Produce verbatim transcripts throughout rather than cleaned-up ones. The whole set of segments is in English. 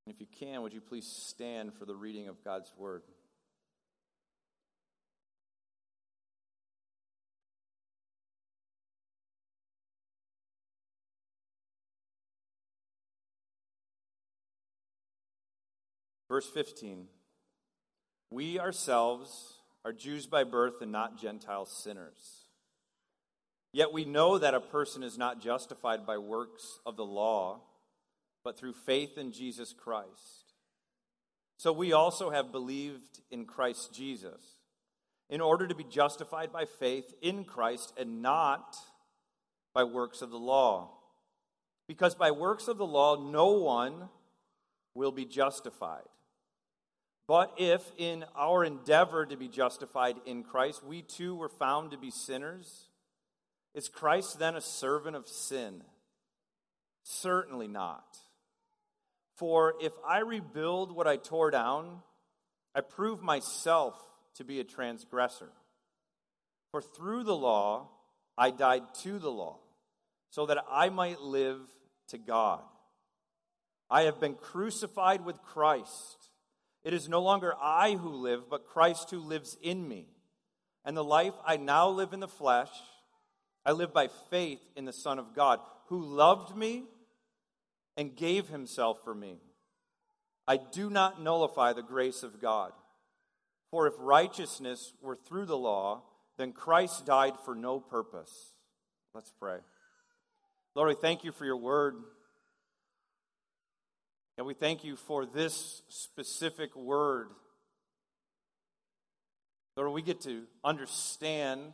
If you can, would you please stand for the reading of God's word? Verse fifteen, we ourselves are Jews by birth and not Gentile sinners. Yet we know that a person is not justified by works of the law, but through faith in Jesus Christ. So we also have believed in Christ Jesus, in order to be justified by faith in Christ and not by works of the law. Because by works of the law no one will be justified. But if in our endeavor to be justified in Christ, we too were found to be sinners, is Christ then a servant of sin? Certainly not. For if I rebuild what I tore down, I prove myself to be a transgressor. For through the law I died to the law, so that I might live to God. I have been crucified with Christ. It is no longer I who live, but Christ who lives in me. And the life I now live in the flesh, I live by faith in the Son of God, who loved me and gave himself for me. I do not nullify the grace of God. For if righteousness were through the law, then Christ died for no purpose. Let's pray. Lord, we thank you for your word. And we thank you for this specific word. Lord, we get to understand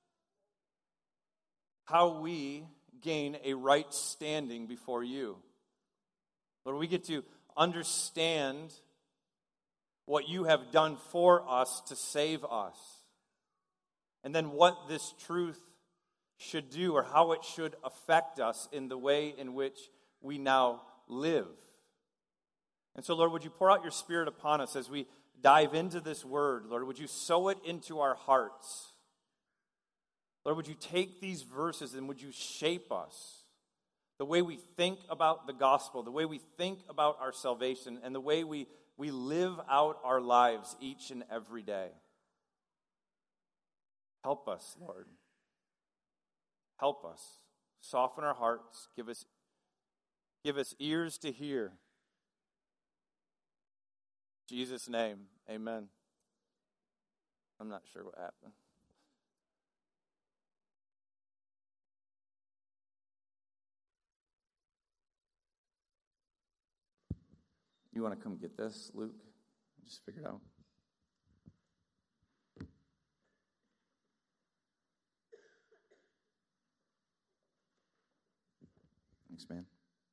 how we gain a right standing before you. Lord, we get to understand what you have done for us to save us. And then what this truth should do, or how it should affect us in the way in which we now live. And so, Lord, would you pour out your Spirit upon us as we dive into this word? Lord, would you sow it into our hearts? Lord, would you take these verses and would you shape us? The way we think about the gospel, the way we think about our salvation, and the way we, we live out our lives each and every day. Help us, Lord. Help us. Soften our hearts. Give us, give us ears to hear. In Jesus' name, amen. I'm not sure what happened. You want to come get this, Luke? Just figure it out. Thanks, man.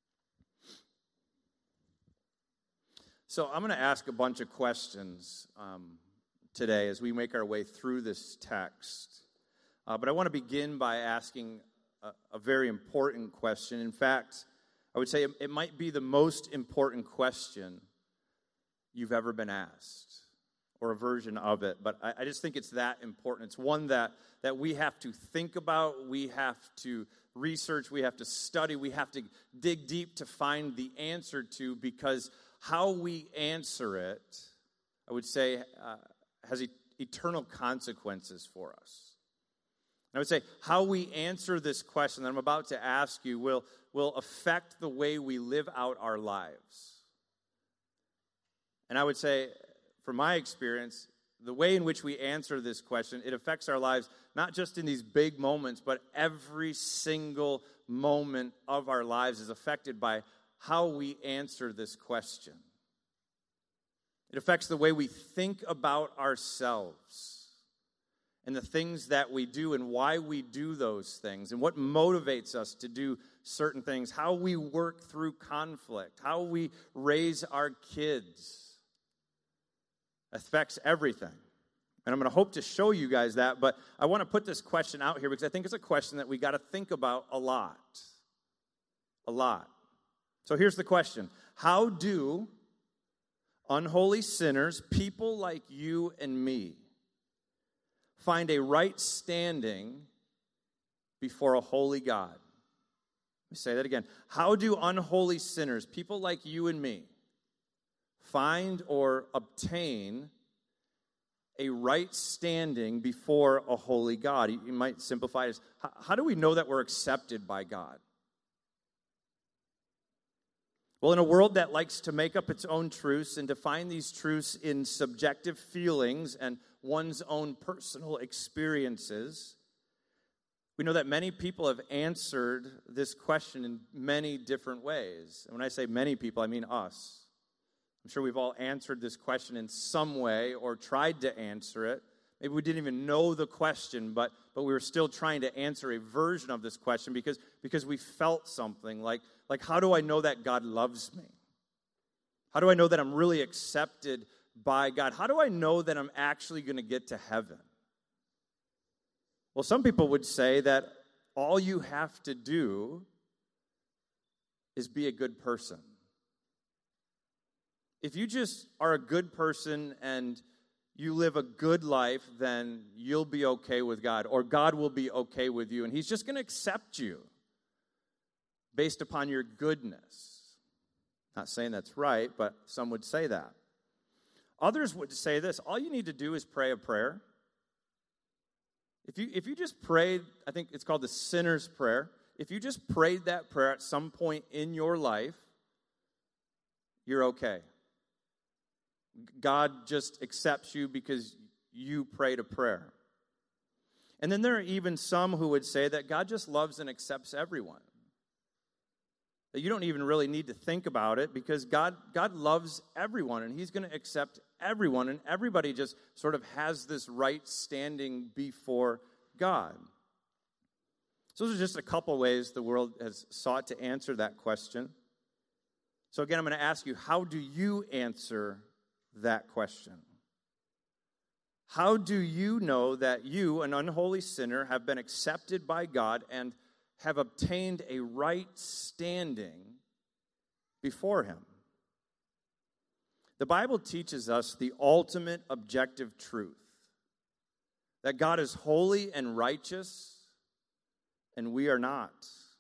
So I'm going to ask a bunch of questions um, today as we make our way through this text. Uh, but I want to begin by asking a, a very important question. In fact, I would say it, it might be the most important question you've ever been asked, or a version of it. But I, I just think it's that important. It's one that, that we have to think about, we have to research, we have to study, we have to dig deep to find the answer to, because how we answer it, I would say, uh, has e- eternal consequences for us. I would say how we answer this question that I'm about to ask you will, will affect the way we live out our lives. And I would say, from my experience, the way in which we answer this question, it affects our lives not just in these big moments, but every single moment of our lives is affected by how we answer this question. It affects the way we think about ourselves and the things that we do and why we do those things and what motivates us to do certain things, how we work through conflict, how we raise our kids. It affects everything. And I'm going to hope to show you guys that, but I want to put this question out here because I think it's a question that we got to think about a lot. A lot. So here's the question. How do unholy sinners, people like you and me, find a right standing before a holy God? Let me say that again. How do unholy sinners, people like you and me, find or obtain a right standing before a holy God. You might simplify it as, how do we know that we're accepted by God? Well, in a world that likes to make up its own truths and define these truths in subjective feelings and one's own personal experiences, we know that many people have answered this question in many different ways. And when I say many people, I mean us. I'm sure we've all answered this question in some way or tried to answer it. Maybe we didn't even know the question, but, but we were still trying to answer a version of this question because, because we felt something like, like, how do I know that God loves me? How do I know that I'm really accepted by God? How do I know that I'm actually going to get to heaven? Well, some people would say that all you have to do is be a good person. If you just are a good person and you live a good life, then you'll be okay with God, or God will be okay with you, and He's just going to accept you based upon your goodness. Not saying that's right, but some would say that. Others would say this: all you need to do is pray a prayer. If you if you just prayed, I think it's called the sinner's prayer. If you just prayed that prayer at some point in your life, you're okay. God just accepts you because you prayed a prayer. And then there are even some who would say that God just loves and accepts everyone. That you don't even really need to think about it because God, God loves everyone and He's going to accept everyone, and everybody just sort of has this right standing before God. So those are just a couple ways the world has sought to answer that question. So again, I'm going to ask you, how do you answer that question? How do you know that you, an unholy sinner, have been accepted by God and have obtained a right standing before Him? The Bible teaches us the ultimate objective truth, that God is holy and righteous, and we are not.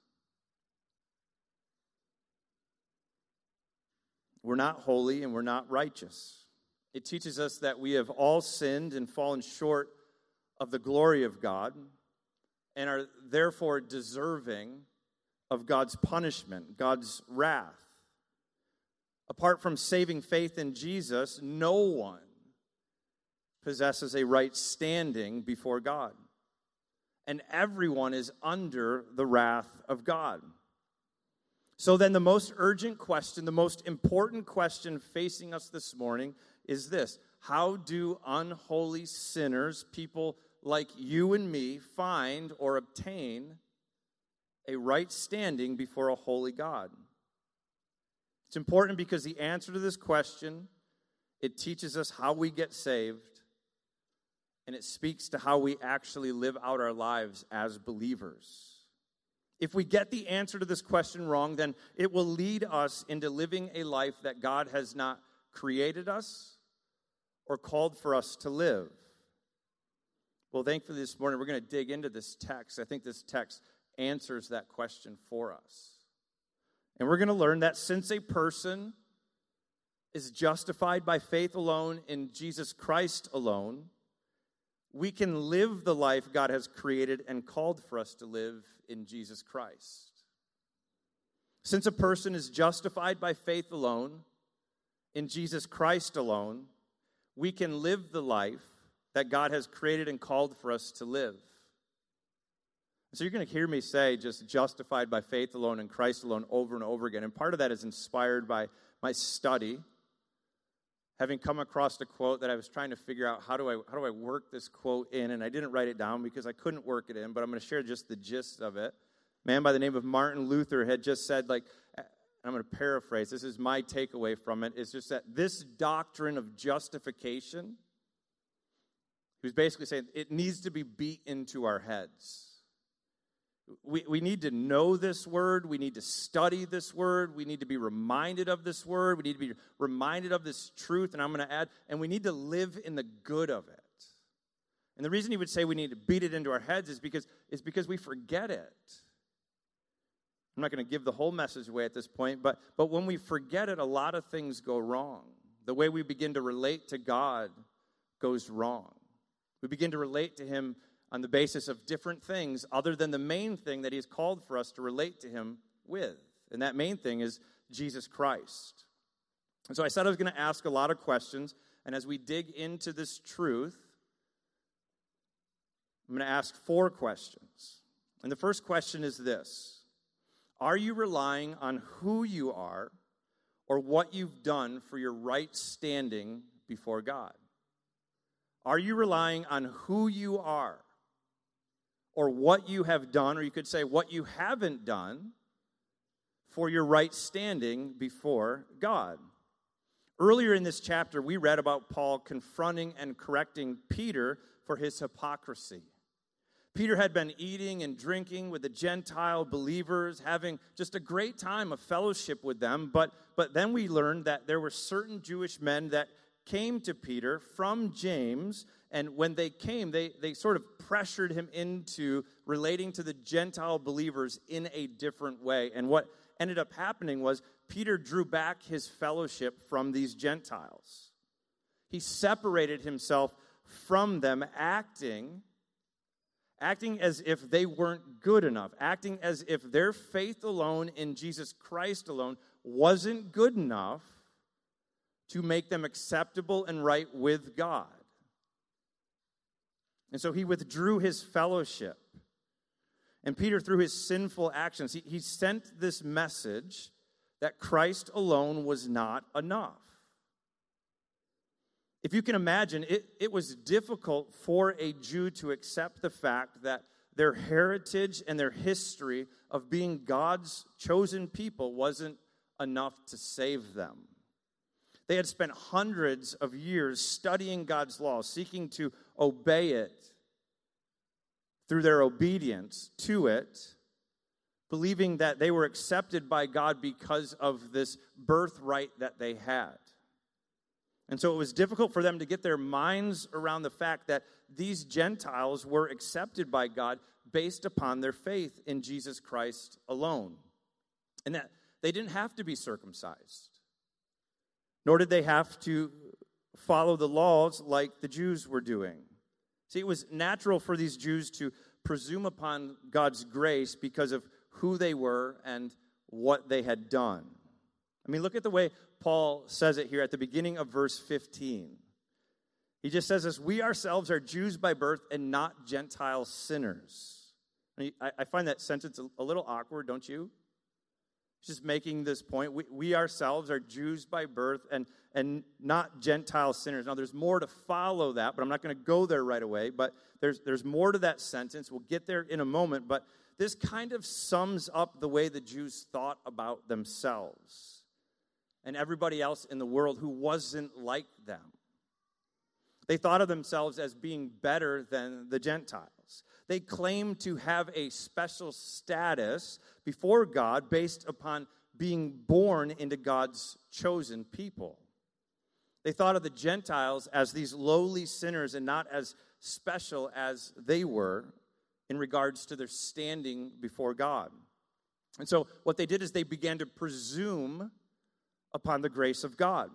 We're not holy and we're not righteous. It teaches us that we have all sinned and fallen short of the glory of God and are therefore deserving of God's punishment, God's wrath. Apart from saving faith in Jesus, no one possesses a right standing before God. And everyone is under the wrath of God. So then the most urgent question, the most important question facing us this morning is this: how do unholy sinners, people like you and me, find or obtain a right standing before a holy God? It's important because the answer to this question, it teaches us how we get saved, and it speaks to how we actually live out our lives as believers. If we get the answer to this question wrong, then it will lead us into living a life that God has not created us or called for us to live. Well, thankfully this morning we're going to dig into this text. I think this text answers that question for us. And we're going to learn that since a person is justified by faith alone in Jesus Christ alone, we can live the life God has created and called for us to live in Jesus Christ. Since a person is justified by faith alone in Jesus Christ alone, we can live the life that God has created and called for us to live. So you're going to hear me say just justified by faith alone in Christ alone over and over again. And part of that is inspired by my study, having come across a quote that I was trying to figure out how do I how do I work this quote in, and I didn't write it down because I couldn't work it in, but I'm going to share just the gist of it. A man by the name of Martin Luther had just said, like, I'm going to paraphrase, this is my takeaway from it, is just that this doctrine of justification, he was basically saying it needs to be beat into our heads. We, we need to know this word. We need to study this word. We need to be reminded of this word. We need to be reminded of this truth, and I'm going to add, and we need to live in the good of it. And the reason he would say we need to beat it into our heads is because, is because we forget it. I'm not going to give the whole message away at this point, but, but when we forget it, a lot of things go wrong. The way we begin to relate to God goes wrong. We begin to relate to him on the basis of different things other than the main thing that he's called for us to relate to him with. And that main thing is Jesus Christ. And so I said I was going to ask a lot of questions, and as we dig into this truth, I'm going to ask four questions. And the first question is this: are you relying on who you are or what you've done for your right standing before God? Are you relying on who you are or what you have done, or you could say what you haven't done, for your right standing before God? Earlier in this chapter, we read about Paul confronting and correcting Peter for his hypocrisy. Peter had been eating and drinking with the Gentile believers, having just a great time of fellowship with them, but, but then we learned that there were certain Jewish men that came to Peter from James, and when they came, they, they sort of pressured him into relating to the Gentile believers in a different way. And what ended up happening was Peter drew back his fellowship from these Gentiles. He separated himself from them, acting acting as if they weren't good enough, acting as if their faith alone in Jesus Christ alone wasn't good enough to make them acceptable and right with God. And so he withdrew his fellowship. And Peter, through his sinful actions, he, he sent this message that Christ alone was not enough. If you can imagine, it, it was difficult for a Jew to accept the fact that their heritage and their history of being God's chosen people wasn't enough to save them. They had spent hundreds of years studying God's law, seeking to obey it through their obedience to it, believing that they were accepted by God because of this birthright that they had. And so it was difficult for them to get their minds around the fact that these Gentiles were accepted by God based upon their faith in Jesus Christ alone. And that they didn't have to be circumcised, nor did they have to follow the laws like the Jews were doing. See, it was natural for these Jews to presume upon God's grace because of who they were and what they had done. I mean, look at the way Paul says it here at the beginning of verse fifteen. He just says this: we ourselves are Jews by birth and not Gentile sinners. I, I find that sentence a little awkward, don't you? He's just making this point. We, we ourselves are Jews by birth and, and not Gentile sinners. Now, there's more to follow that, but I'm not going to go there right away. But there's, there's more to that sentence. We'll get there in a moment. But this kind of sums up the way the Jews thought about themselves and everybody else in the world who wasn't like them. They thought of themselves as being better than the Gentiles. They claimed to have a special status before God based upon being born into God's chosen people. They thought of the Gentiles as these lowly sinners and not as special as they were in regards to their standing before God. And so what they did is they began to presume upon the grace of God.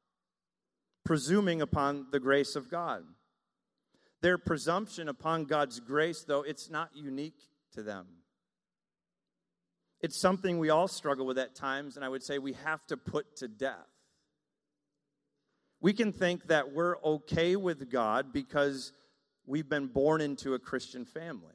Presuming upon the grace of God. Their presumption upon God's grace, though, it's not unique to them. It's something we all struggle with at times, and I would say we have to put to death. We can think that we're okay with God because we've been born into a Christian family.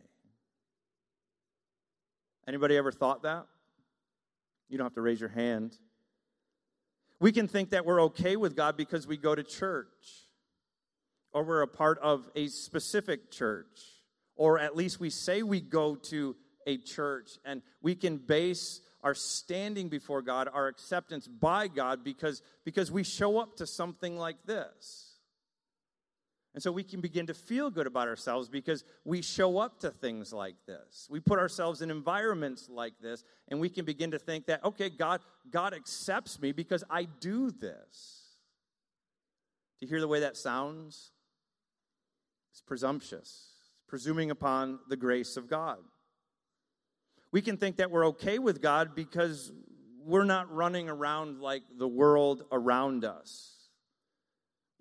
Anybody ever thought that? You don't have to raise your hand. We can think that we're okay with God because we go to church, or we're a part of a specific church, or at least we say we go to a church, and we can base our standing before God, our acceptance by God, because, because we show up to something like this. And so we can begin to feel good about ourselves because we show up to things like this. We put ourselves in environments like this, and we can begin to think that, okay, God, God accepts me because I do this. Do you hear the way that sounds? It's presumptuous. It's presuming upon the grace of God. We can think that we're okay with God because we're not running around like the world around us.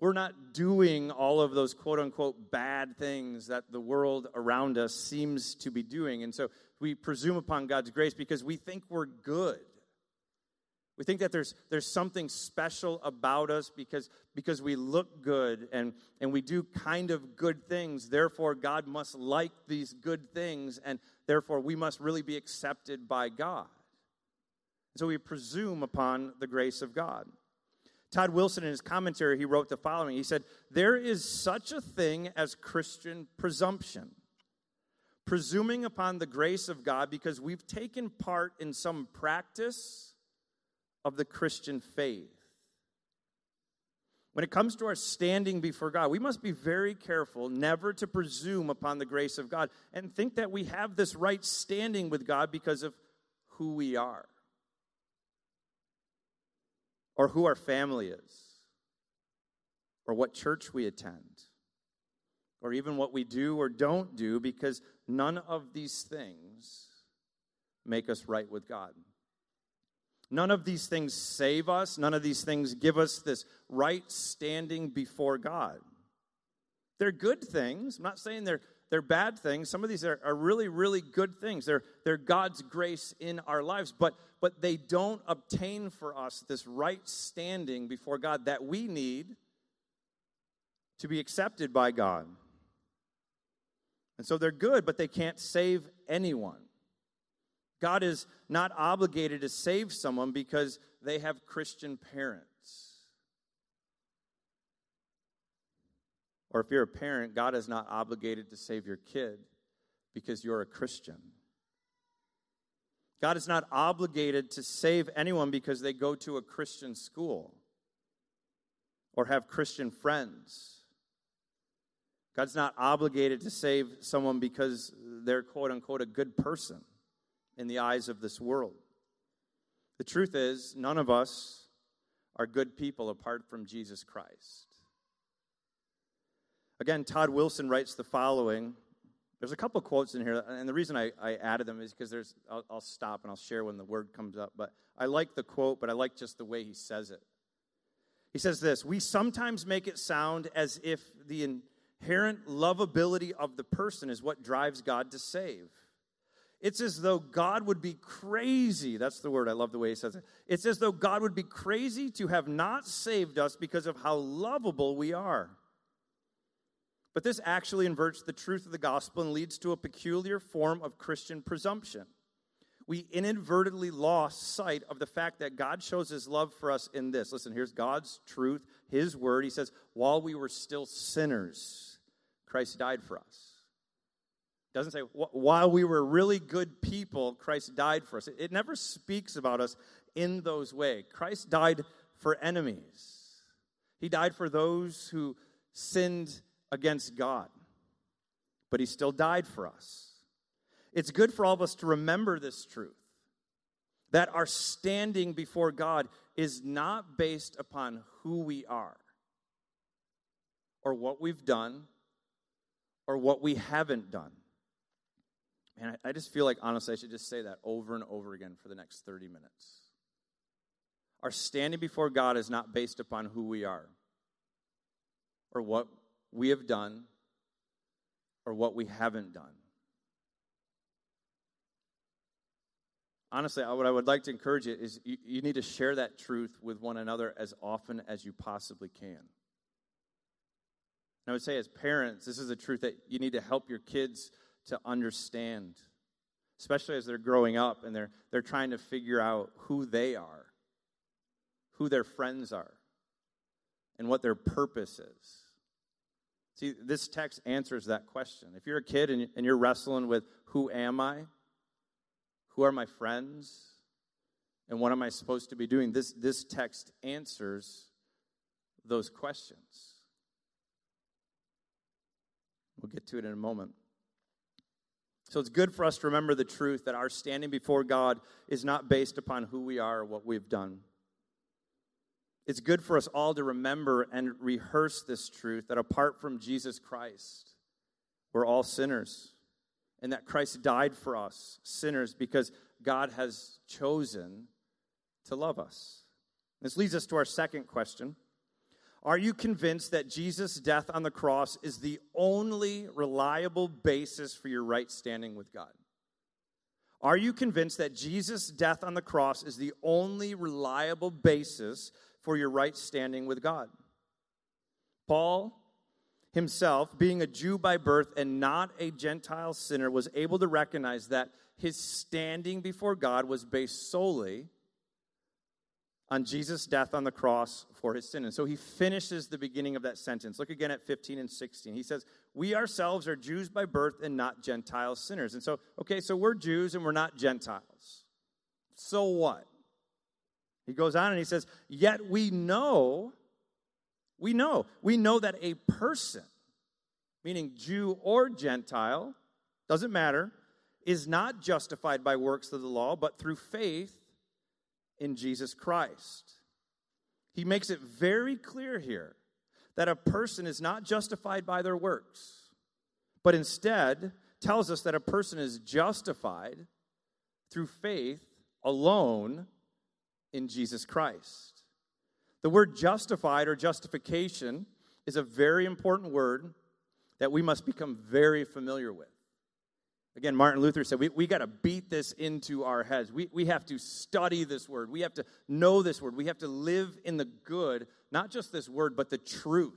We're not doing all of those quote-unquote bad things that the world around us seems to be doing. And so we presume upon God's grace because we think we're good. We think that there's there's something special about us because, because we look good and, and we do kind of good things. Therefore, God must like these good things, and therefore we must really be accepted by God. So we presume upon the grace of God. Todd Wilson, in his commentary, he wrote the following. He said, "There is such a thing as Christian presumption, presuming upon the grace of God because we've taken part in some practice of the Christian faith. When it comes to our standing before God, we must be very careful never to presume upon the grace of God and think that we have this right standing with God because of who we are, or who our family is, or what church we attend, or even what we do or don't do, because none of these things make us right with God. None of these things save us. None of these things give us this right standing before God. They're good things. I'm not saying they're they're bad things. Some of these are, are really, really good things. They're, they're God's grace in our lives, but, but they don't obtain for us this right standing before God that we need to be accepted by God. And so they're good, but they can't save anyone. God is not obligated to save someone because they have Christian parents. Or if you're a parent, God is not obligated to save your kid because you're a Christian. God is not obligated to save anyone because they go to a Christian school or have Christian friends. God's not obligated to save someone because they're quote-unquote a good person in the eyes of this world. The truth is, none of us are good people apart from Jesus Christ. Again, Todd Wilson writes the following. There's a couple quotes in here, and the reason I, I added them is because there's. I'll, I'll stop and I'll share when the word comes up, but I like the quote, but I like just the way he says it. He says this: "We sometimes make it sound as if the inherent lovability of the person is what drives God to save. It's as though God would be crazy." That's the word. I love the way he says it. It's as though God would be crazy to have not saved us because of how lovable we are. But this actually inverts the truth of the gospel and leads to a peculiar form of Christian presumption. We inadvertently lost sight of the fact that God shows his love for us in this. Listen, here's God's truth, his word. He says, while we were still sinners, Christ died for us. Doesn't say, while we were really good people, Christ died for us. It never speaks about us in those ways. Christ died for enemies. He died for those who sinned against God. But he still died for us. It's good for all of us to remember this truth, that our standing before God is not based upon who we are, or what we've done, or what we haven't done. Man, I just feel like, honestly, I should just say that over and over again for the next thirty minutes. Our standing before God is not based upon who we are, or what we have done, or what we haven't done. Honestly, what I would like to encourage you is you, you need to share that truth with one another as often as you possibly can. And I would say as parents, this is a truth that you need to help your kids to understand, especially as they're growing up and they're they're trying to figure out who they are, who their friends are, and what their purpose is. See, this text answers that question. If you're a kid and, and you're wrestling with who am I, who are my friends, and what am I supposed to be doing, this, this text answers those questions. We'll get to it in a moment. So it's good for us to remember the truth that our standing before God is not based upon who we are or what we've done. It's good for us all to remember and rehearse this truth that apart from Jesus Christ, we're all sinners, and that Christ died for us, sinners, because God has chosen to love us. This leads us to our second question. Are you convinced that Jesus' death on the cross is the only reliable basis for your right standing with God? Are you convinced that Jesus' death on the cross is the only reliable basis for your right standing with God? Paul himself, being a Jew by birth and not a Gentile sinner, was able to recognize that his standing before God was based solely on Jesus' death on the cross for his sin. And so he finishes the beginning of that sentence. Look again at fifteen and sixteen. He says, we ourselves are Jews by birth and not Gentile sinners. And so, okay, so we're Jews and we're not Gentiles. So what? He goes on and he says, yet we know, we know, we know that a person, meaning Jew or Gentile, doesn't matter, is not justified by works of the law, but through faith in Jesus Christ. He makes it very clear here that a person is not justified by their works, but instead tells us that a person is justified through faith alone in Jesus Christ. The word justified or justification is a very important word that we must become very familiar with. Again, Martin Luther said, we, we got to beat this into our heads. We, we have to study this word. We have to know this word. We have to live in the good, not just this word, but the truth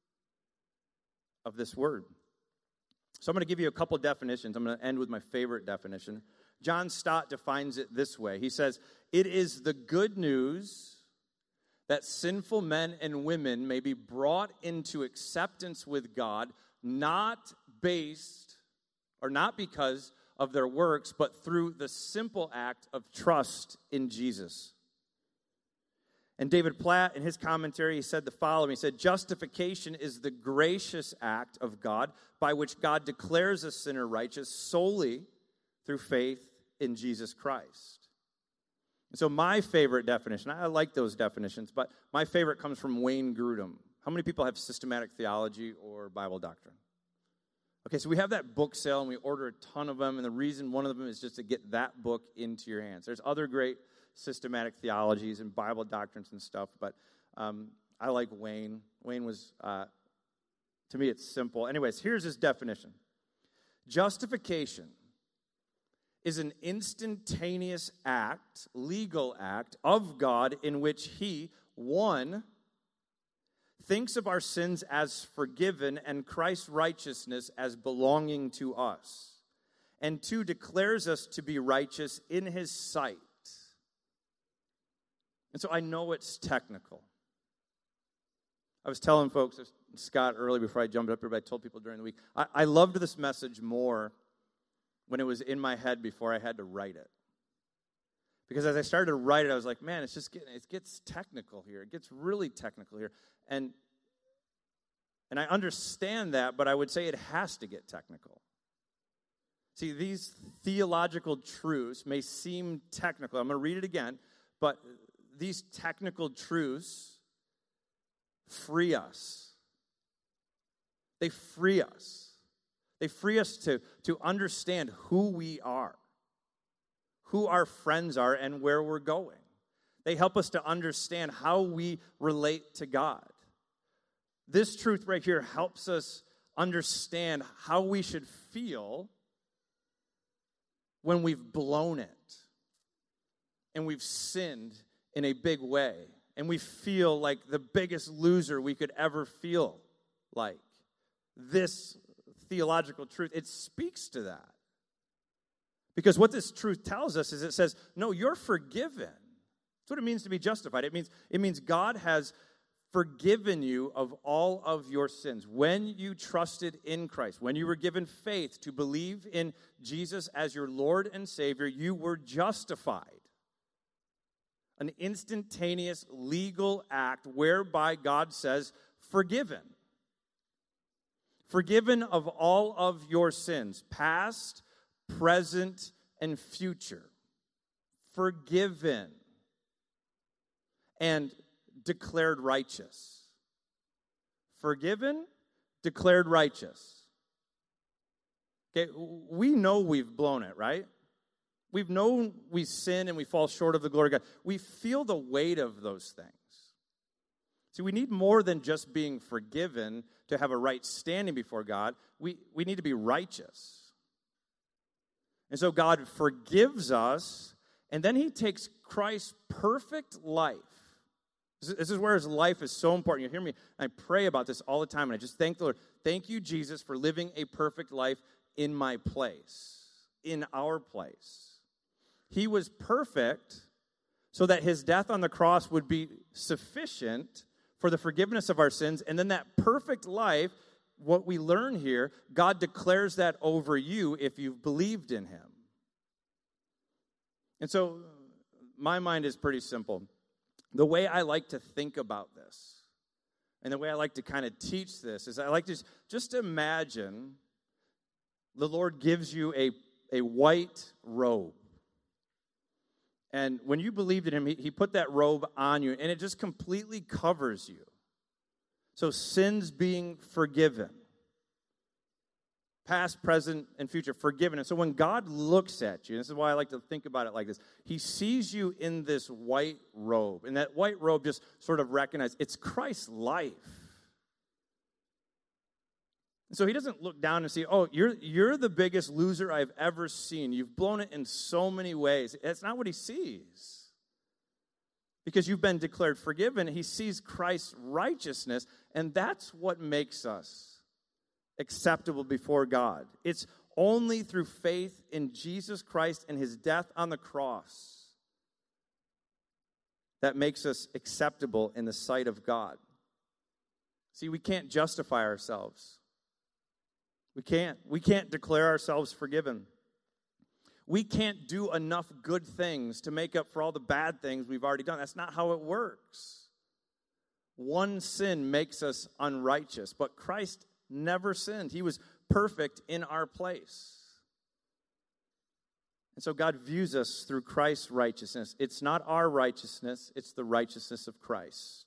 of this word. So I'm going to give you a couple definitions. I'm going to end with my favorite definition. John Stott defines it this way. He says, it is the good news that sinful men and women may be brought into acceptance with God, not based or not because of their works, but through the simple act of trust in Jesus. And David Platt, in his commentary, he said the following. He said, justification is the gracious act of God by which God declares a sinner righteous solely through faith in Jesus Christ. And so my favorite definition, I like those definitions, but my favorite comes from Wayne Grudem. How many people have systematic theology or Bible doctrine? Okay, so we have that book sale, and we order a ton of them, and the reason one of them is just to get that book into your hands. There's other great systematic theologies and Bible doctrines and stuff, but um, I like Wayne. Wayne was, uh, to me, it's simple. Anyways, here's his definition. Justification is an instantaneous act, legal act, of God in which he, one, thinks of our sins as forgiven and Christ's righteousness as belonging to us, and two, declares us to be righteous in his sight. And so I know it's technical. I was telling folks, Scott, early before I jumped up here, but I told people during the week, I, I loved this message more when it was in my head before I had to write it. Because as I started to write it, I was like, man, it's just getting, it gets technical here. It gets really technical here. And and I understand that, but I would say it has to get technical. See, these theological truths may seem technical. I'm going to read it again, but these technical truths free us. They free us. They free us to, to understand who we are, who our friends are, and where we're going. They help us to understand how we relate to God. This truth right here helps us understand how we should feel when we've blown it and we've sinned in a big way and we feel like the biggest loser we could ever feel like. This theological truth, it speaks to that. Because what this truth tells us is it says, no, you're forgiven. That's what it means to be justified. It means, it means God has forgiven you of all of your sins. When you trusted in Christ, when you were given faith to believe in Jesus as your Lord and Savior, you were justified. An instantaneous legal act whereby God says, forgiven. Forgiven of all of your sins, past, present, and future. Forgiven. And declared righteous. Forgiven, declared righteous. Okay, we know we've blown it, right? We've known we sin and we fall short of the glory of God. We feel the weight of those things. See, we need more than just being forgiven to have a right standing before God. We, we need to be righteous. And so God forgives us, and then he takes Christ's perfect life. This is where his life is so important. You hear me? I pray about this all the time, and I just thank the Lord. Thank you, Jesus, for living a perfect life in my place, in our place. He was perfect so that his death on the cross would be sufficient for the forgiveness of our sins, and then that perfect life, what we learn here, God declares that over you if you've believed in him. And so my mind is pretty simple. The way I like to think about this, and the way I like to kind of teach this, is I like to just imagine the Lord gives you a, a white robe. And when you believed in him, he, he put that robe on you, and it just completely covers you. So sins being forgiven. Past, present, and future, forgiven. And so when God looks at you, and this is why I like to think about it like this, he sees you in this white robe. And that white robe just sort of recognizes it's Christ's life. And so he doesn't look down and see, oh, you're, you're the biggest loser I've ever seen. You've blown it in so many ways. That's not what he sees. Because you've been declared forgiven, he sees Christ's righteousness, and that's what makes us acceptable before God. It's only through faith in Jesus Christ and his death on the cross that makes us acceptable in the sight of God. See, we can't justify ourselves. We can't. We can't declare ourselves forgiven. We can't do enough good things to make up for all the bad things we've already done. That's not how it works. One sin makes us unrighteous, but Christ never sinned. He was perfect in our place. And so God views us through Christ's righteousness. It's not our righteousness, it's the righteousness of Christ.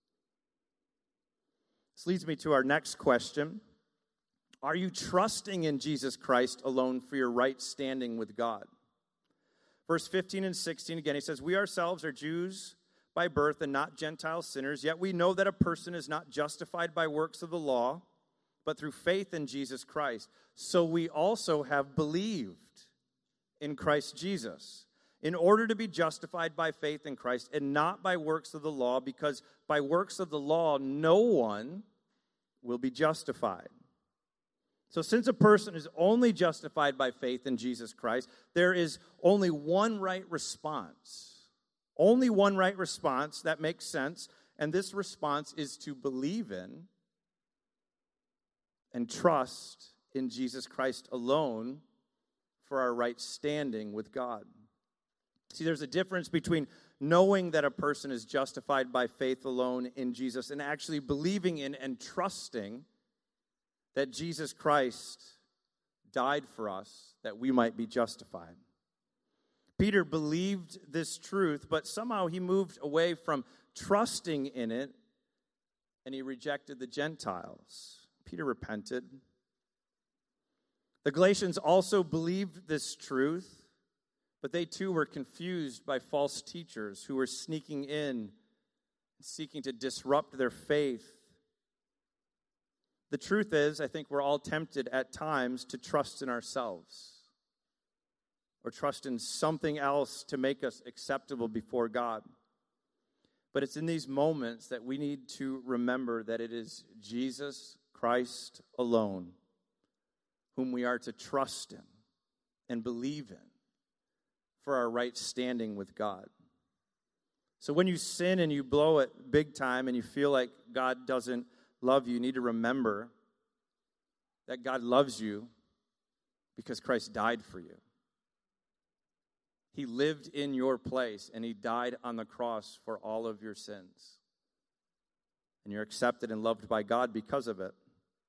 This leads me to our next question. Are you trusting in Jesus Christ alone for your right standing with God? Verse fifteen and sixteen, again, he says, we ourselves are Jews by birth and not Gentile sinners, yet we know that a person is not justified by works of the law, but through faith in Jesus Christ. So we also have believed in Christ Jesus, in order to be justified by faith in Christ and not by works of the law, because by works of the law no one will be justified. So since a person is only justified by faith in Jesus Christ, there is only one right response. Only one right response that makes sense, and this response is to believe in and trust in Jesus Christ alone for our right standing with God. See, there's a difference between knowing that a person is justified by faith alone in Jesus and actually believing in and trusting that Jesus Christ died for us that we might be justified. Peter believed this truth, but somehow he moved away from trusting in it and he rejected the Gentiles. Peter repented. The Galatians also believed this truth, but they too were confused by false teachers who were sneaking in, seeking to disrupt their faith. The truth is, I think we're all tempted at times to trust in ourselves or trust in something else to make us acceptable before God. But it's in these moments that we need to remember that it is Jesus Christ alone whom we are to trust in and believe in for our right standing with God. So when you sin and you blow it big time and you feel like God doesn't love you, you need to remember that God loves you because Christ died for you. He lived in your place and he died on the cross for all of your sins. And you're accepted and loved by God because of it.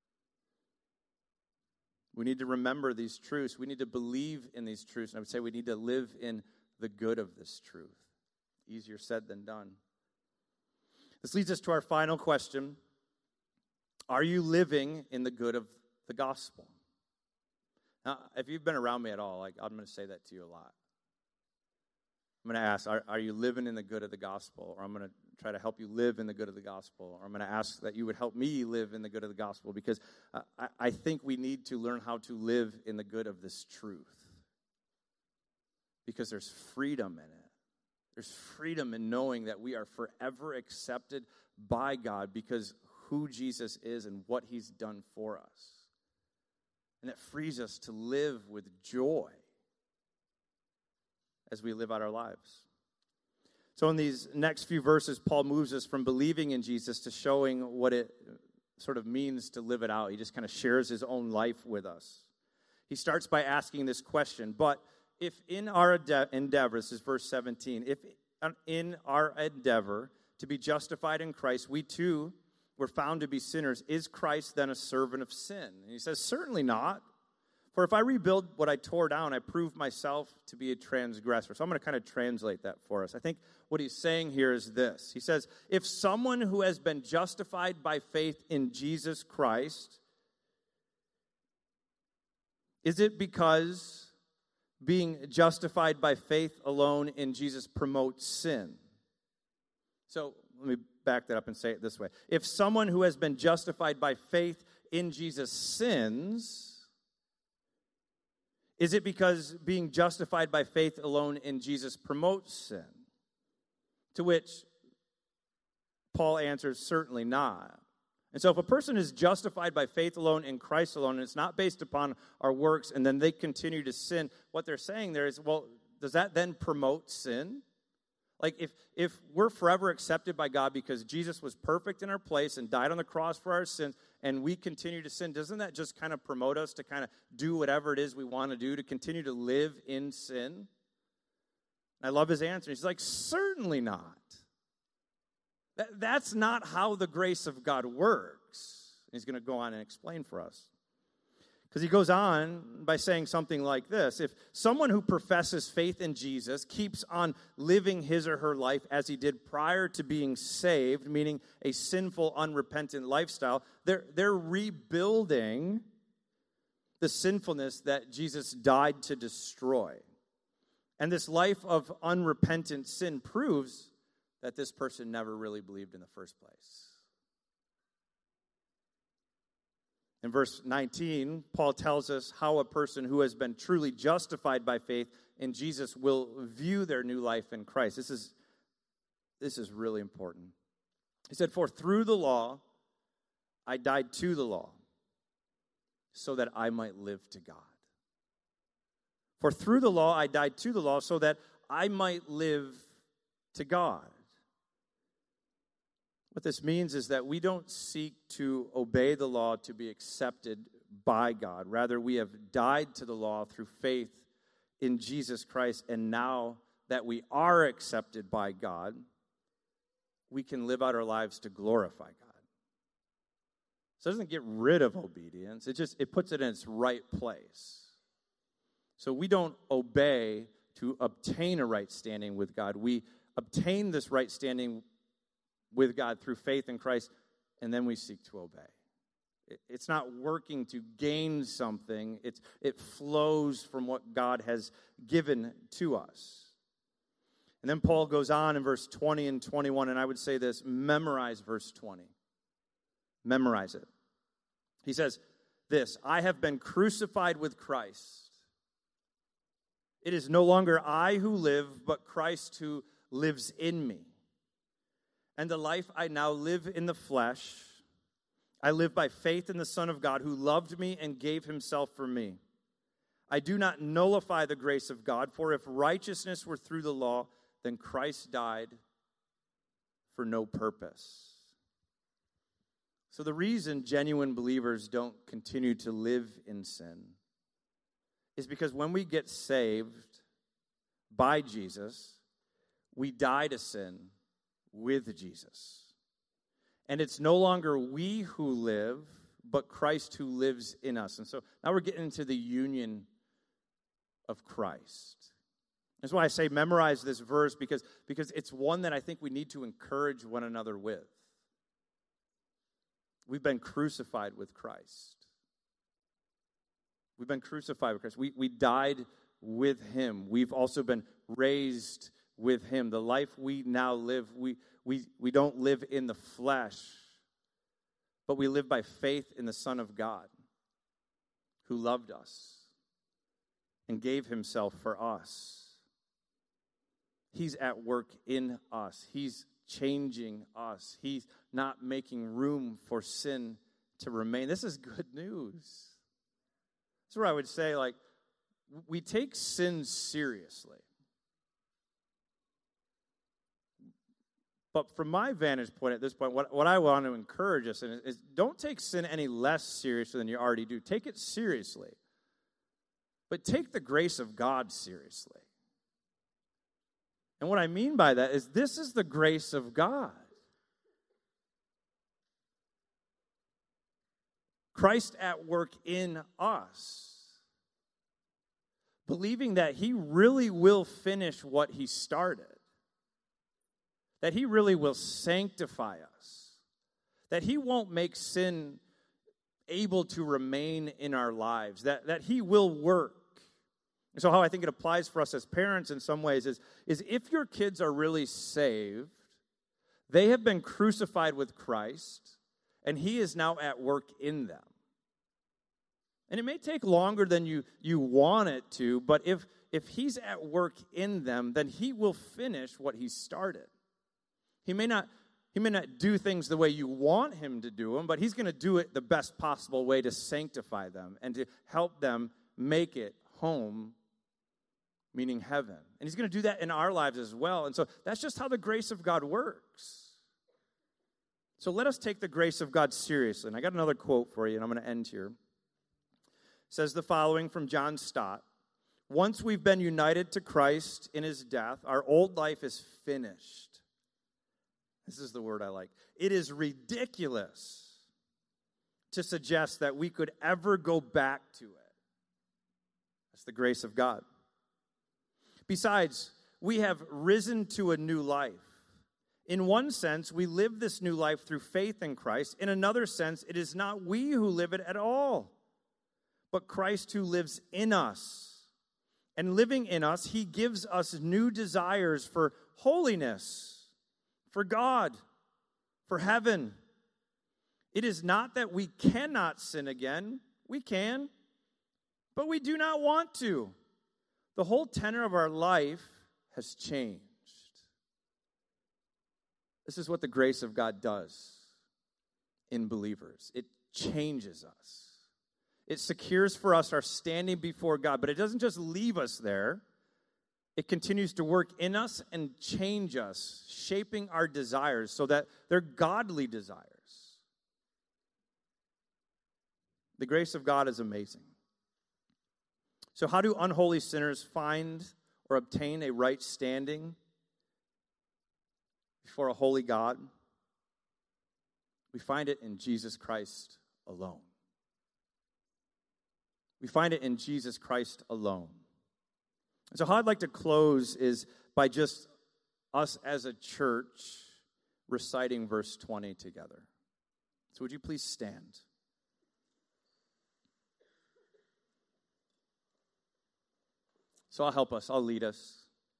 We need to remember these truths. We need to believe in these truths. And I would say we need to live in the good of this truth. Easier said than done. This leads us to our final question. Are you living in the good of the gospel? Now, if you've been around me at all, like, I'm going to say that to you a lot. I'm going to ask, are, are you living in the good of the gospel? Or I'm going to try to help you live in the good of the gospel, or I'm going to ask that you would help me live in the good of the gospel, because uh, I, I think we need to learn how to live in the good of this truth, because there's freedom in it. There's freedom in knowing that we are forever accepted by God because who Jesus is and what he's done for us. And it frees us to live with joy as we live out our lives. So in these next few verses, Paul moves us from believing in Jesus to showing what it sort of means to live it out. He just kind of shares his own life with us. He starts by asking this question, but if in our endeavor, this is verse seventeen, if in our endeavor to be justified in Christ, we too were found to be sinners, is Christ then a servant of sin? And he says, certainly not. For if I rebuild what I tore down, I prove myself to be a transgressor. So I'm going to kind of translate that for us. I think what he's saying here is this. He says, if someone who has been justified by faith in Jesus Christ, is it because being justified by faith alone in Jesus promotes sin? So let me back that up and say it this way. If someone who has been justified by faith in Jesus sins, is it because being justified by faith alone in Jesus promotes sin? To which Paul answers, certainly not. And so if a person is justified by faith alone in Christ alone, and it's not based upon our works, and then they continue to sin, what they're saying there is, well, does that then promote sin? Like if if we're forever accepted by God because Jesus was perfect in our place and died on the cross for our sins, and we continue to sin, doesn't that just kind of promote us to kind of do whatever it is we want to do, to continue to live in sin? I love his answer. He's like, certainly not. That, that's not how the grace of God works. He's going to go on and explain for us. Because he goes on by saying something like this. If someone who professes faith in Jesus keeps on living his or her life as he did prior to being saved, meaning a sinful, unrepentant lifestyle, they're, they're rebuilding the sinfulness that Jesus died to destroy. And this life of unrepentant sin proves that this person never really believed in the first place. In verse nineteen, Paul tells us how a person who has been truly justified by faith in Jesus will view their new life in Christ. This is, this is really important. He said, for through the law, I died to the law, so that I might live to God. For through the law, I died to the law, so that I might live to God. What this means is that we don't seek to obey the law to be accepted by God. Rather, we have died to the law through faith in Jesus Christ, and now that we are accepted by God, we can live out our lives to glorify God. So it doesn't get rid of obedience. It just it puts it in its right place. So we don't obey to obtain a right standing with God. We obtain this right standing with God through faith in Christ, and then we seek to obey. It's not working to gain something. It's, it flows from what God has given to us. And then Paul goes on in verse twenty and twenty-one, and I would say this, memorize verse twenty. Memorize it. He says this, I have been crucified with Christ. It is no longer I who live, but Christ who lives in me. And the life I now live in the flesh, I live by faith in the Son of God who loved me and gave himself for me. I do not nullify the grace of God, for if righteousness were through the law, then Christ died for no purpose. So the reason genuine believers don't continue to live in sin is because when we get saved by Jesus, we die to sin with Jesus. And it's no longer we who live, but Christ who lives in us. And so now we're getting into the union of Christ. That's why I say memorize this verse, because, because it's one that I think we need to encourage one another with. We've been crucified with Christ. We've been crucified with Christ. We, we died with him. We've also been raised with him. The life we now live, we, we, we don't live in the flesh, but we live by faith in the Son of God who loved us and gave himself for us. He's at work in us. He's changing us. He's not making room for sin to remain. This is good news. That's where I would say, like, we take sin seriously. But from my vantage point at this point, what, what I want to encourage us in is, is don't take sin any less seriously than you already do. Take it seriously. But take the grace of God seriously. And what I mean by that is this is the grace of God. Christ at work in us. Believing that he really will finish what he started. That he really will sanctify us. That he won't make sin able to remain in our lives. That, that he will work. And so how I think it applies for us as parents in some ways is, is if your kids are really saved, they have been crucified with Christ, and he is now at work in them. And it may take longer than you, you want it to, but if, if he's at work in them, then he will finish what he started. He may not, he may not do things the way you want him to do them, but he's going to do it the best possible way to sanctify them and to help them make it home, meaning heaven. And he's going to do that in our lives as well. And so that's just how the grace of God works. So let us take the grace of God seriously. And I got another quote for you, and I'm going to end here. It says the following from John Stott. Once we've been united to Christ in his death, our old life is finished. This is the word I like. It is ridiculous to suggest that we could ever go back to it. That's the grace of God. Besides, we have risen to a new life. In one sense, we live this new life through faith in Christ. In another sense, it is not we who live it at all, but Christ who lives in us. And living in us, he gives us new desires for holiness, for God, for heaven. It is not that we cannot sin again. We can, but we do not want to. The whole tenor of our life has changed. This is what the grace of God does in believers. It changes us. It secures for us our standing before God, but it doesn't just leave us there. It continues to work in us and change us, shaping our desires so that they're godly desires. The grace of God is amazing. So how do unholy sinners find or obtain a right standing before a holy God? We find it in Jesus Christ alone. We find it in Jesus Christ alone. So how I'd like to close is by just us as a church reciting verse twenty together. So would you please stand? So I'll help us. I'll lead us.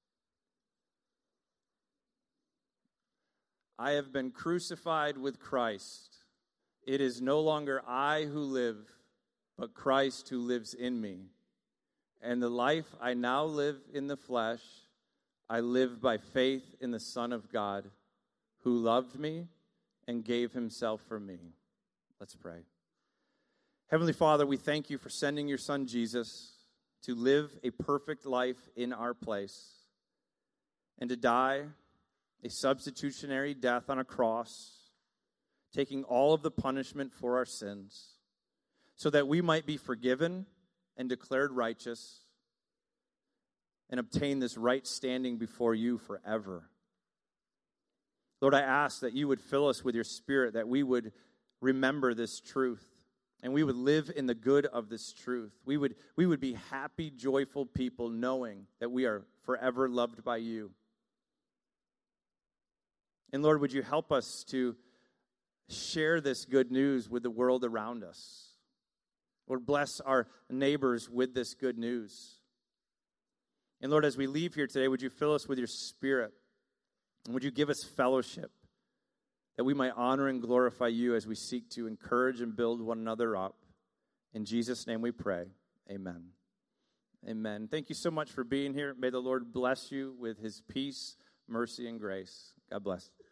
I have been crucified with Christ. It is no longer I who live, but Christ who lives in me. And the life I now live in the flesh, I live by faith in the Son of God, who loved me and gave himself for me. Let's pray. Heavenly Father, we thank you for sending your Son Jesus to live a perfect life in our place and to die a substitutionary death on a cross, taking all of the punishment for our sins, so that we might be forgiven and declared righteous and obtain this right standing before you forever. Lord, I ask that you would fill us with your Spirit, that we would remember this truth, and we would live in the good of this truth. We would, we would be happy, joyful people knowing that we are forever loved by you. And Lord, would you help us to share this good news with the world around us? Lord, bless our neighbors with this good news. And Lord, as we leave here today, would you fill us with your Spirit? And would you give us fellowship that we might honor and glorify you as we seek to encourage and build one another up? In Jesus' name we pray. Amen. Amen. Thank you so much for being here. May the Lord bless you with his peace, mercy, and grace. God bless.